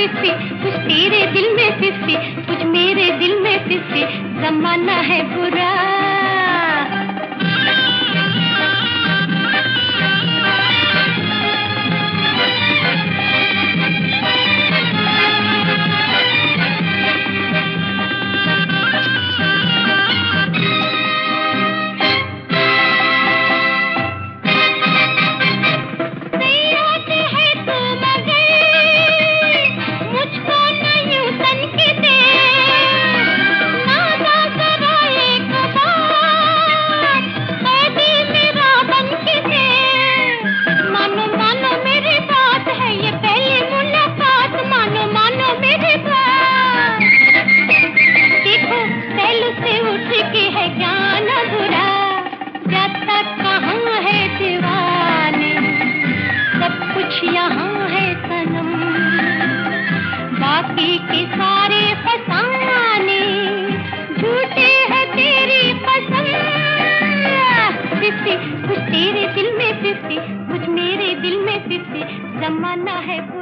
Fifty, कुछ तेरे दिल में फिफ्टी, कुछ मेरे दिल में फिफ्टी, जमाना है बुरा। यहाँ है सनम, बाकी के सारे फसाने झूठे हैं तेरी कसम। फिफ्टी, कुछ तेरे दिल में फिफ्टी, कुछ मेरे दिल में फिफ्टी, जमाना है